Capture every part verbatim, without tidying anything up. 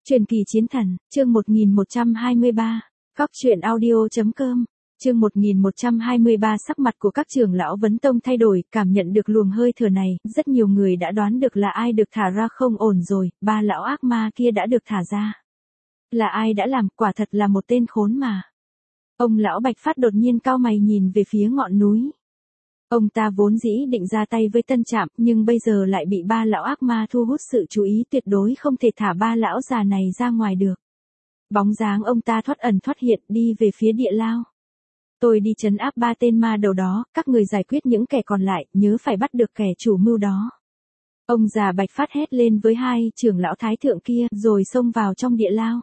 Truyền kỳ chiến thần, chương một nghìn một trăm hai mươi ba, Cóc truyện audio.com, chương một nghìn một trăm hai mươi ba. Sắc mặt của các trưởng lão vấn tông thay đổi, cảm nhận được luồng hơi thở này, rất nhiều người đã đoán được là ai được thả ra. Không ổn rồi, ba lão ác ma kia đã được thả ra. Là ai đã làm, quả thật là một tên khốn mà. Ông lão Bạch Phát đột nhiên cau mày nhìn về phía ngọn núi. Ông ta vốn dĩ định ra tay với Tân Trạm, nhưng bây giờ lại bị ba lão ác ma thu hút sự chú ý, tuyệt đối không thể thả ba lão già này ra ngoài được. Bóng dáng ông ta thoát ẩn thoát hiện đi về phía địa lao. Tôi đi trấn áp ba tên ma đầu đó, các người giải quyết những kẻ còn lại, nhớ phải bắt được kẻ chủ mưu đó. Ông già Bạch Phát hét lên với hai trưởng lão thái thượng kia, rồi xông vào trong địa lao.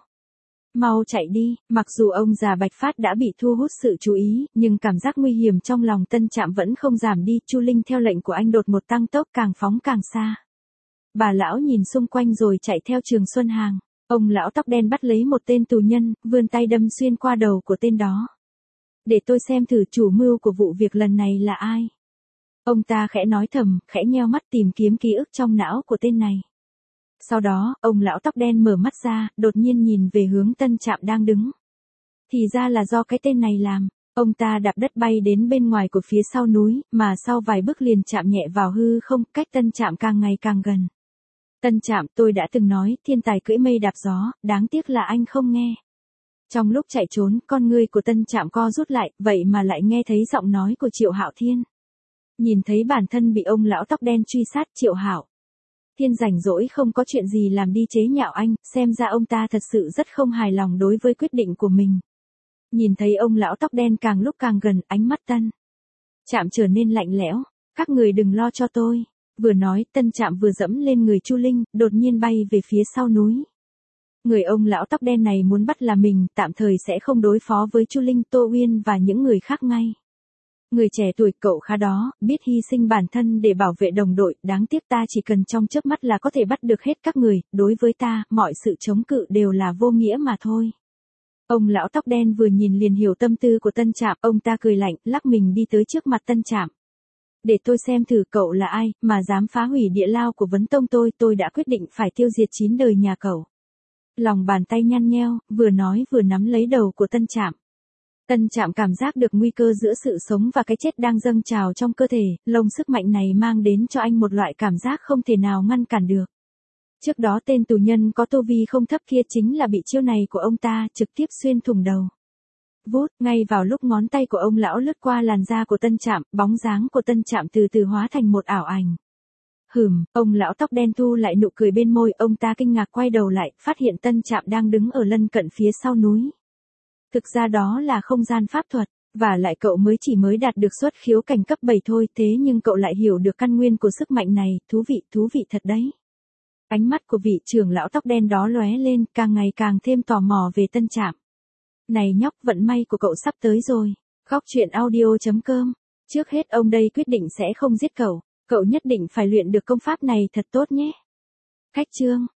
Mau chạy đi. Mặc dù ông già Bạch Phát đã bị thu hút sự chú ý, nhưng cảm giác nguy hiểm trong lòng Tân Trạm vẫn không giảm đi. Chu Linh theo lệnh của anh đột một tăng tốc, càng phóng càng xa. Bà lão nhìn xung quanh rồi chạy theo Trường Xuân Hàng. Ông lão tóc đen bắt lấy một tên tù nhân, vươn tay đâm xuyên qua đầu của tên đó. Để tôi xem thử chủ mưu của vụ việc lần này là ai. Ông ta khẽ nói thầm, khẽ nheo mắt tìm kiếm ký ức trong não của tên này. Sau đó, ông lão tóc đen mở mắt ra, đột nhiên nhìn về hướng Tân Trạm đang đứng. Thì ra là do cái tên này làm. Ông ta đạp đất bay đến bên ngoài của phía sau núi, mà sau vài bước liền chạm nhẹ vào hư không, cách Tân Trạm càng ngày càng gần. Tân Trạm, tôi đã từng nói, thiên tài cưỡi mây đạp gió, đáng tiếc là anh không nghe. Trong lúc chạy trốn, con ngươi của Tân Trạm co rút lại, vậy mà lại nghe thấy giọng nói của Triệu Hạo Thiên. Nhìn thấy bản thân bị ông lão tóc đen truy sát, Triệu Hạo Thiên rảnh rỗi không có chuyện gì làm đi chế nhạo anh, xem ra ông ta thật sự rất không hài lòng đối với quyết định của mình. Nhìn thấy ông lão tóc đen càng lúc càng gần, ánh mắt Tân Trạm trở nên lạnh lẽo. Các người đừng lo cho tôi. Vừa nói, Tân Trạm vừa dẫm lên người Chu Linh, đột nhiên bay về phía sau núi. Người ông lão tóc đen này muốn bắt là mình, tạm thời sẽ không đối phó với Chu Linh, Tô Uyên và những người khác ngay. Người trẻ tuổi cậu khá đó, biết hy sinh bản thân để bảo vệ đồng đội, đáng tiếc ta chỉ cần trong chớp mắt là có thể bắt được hết các người, đối với ta, mọi sự chống cự đều là vô nghĩa mà thôi. Ông lão tóc đen vừa nhìn liền hiểu tâm tư của Tân Trạm, ông ta cười lạnh, lắc mình đi tới trước mặt Tân Trạm. Để tôi xem thử cậu là ai, mà dám phá hủy địa lao của vấn tông tôi, tôi đã quyết định phải tiêu diệt chín đời nhà cậu. Lòng bàn tay nhăn nheo, vừa nói vừa nắm lấy đầu của Tân Trạm. Tân Trạm cảm giác được nguy cơ giữa sự sống và cái chết đang dâng trào trong cơ thể, lồng sức mạnh này mang đến cho anh một loại cảm giác không thể nào ngăn cản được. Trước đó tên tù nhân có tu vi không thấp kia chính là bị chiêu này của ông ta trực tiếp xuyên thủng đầu. Vút, ngay vào lúc ngón tay của ông lão lướt qua làn da của Tân Trạm, bóng dáng của Tân Trạm từ từ hóa thành một ảo ảnh. Hừm, ông lão tóc đen thu lại nụ cười bên môi, ông ta kinh ngạc quay đầu lại, phát hiện Tân Trạm đang đứng ở lân cận phía sau núi. Thực ra đó là không gian pháp thuật, và lại cậu mới chỉ mới đạt được xuất khiếu cảnh cấp bảy thôi, thế nhưng cậu lại hiểu được căn nguyên của sức mạnh này, thú vị, thú vị thật đấy. Ánh mắt của vị trưởng lão tóc đen đó lóe lên, càng ngày càng thêm tò mò về Tân Trạm. Này nhóc, vận may của cậu sắp tới rồi. Cóc truyện audio.com. Trước hết ông đây quyết định sẽ không giết cậu, cậu nhất định phải luyện được công pháp này thật tốt nhé. Khách chương,